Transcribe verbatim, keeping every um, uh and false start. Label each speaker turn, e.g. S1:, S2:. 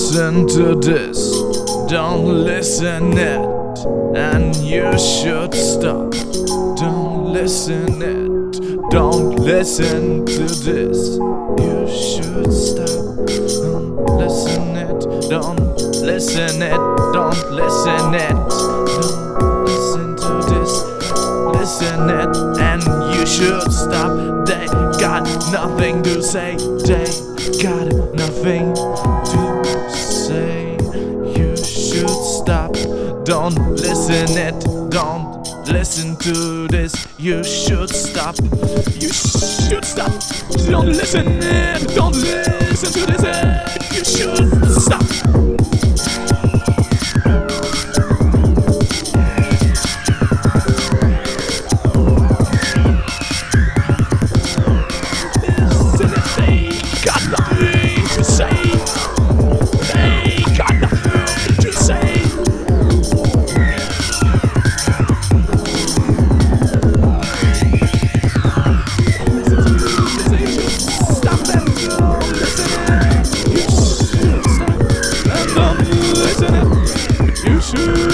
S1: listen to this, don't listen it, and you should stop. Don't listen it, don't listen to this, you should stop. Don't listen it, don't listen it, don't listen it, don't listen to this, listen it, and you should stop. They got nothing to say, they got nothing to say. You should stop. Don't listen it, don't listen to this. You should stop. You should stop. Don't listen it, don't listen to this. You should stop.
S2: You should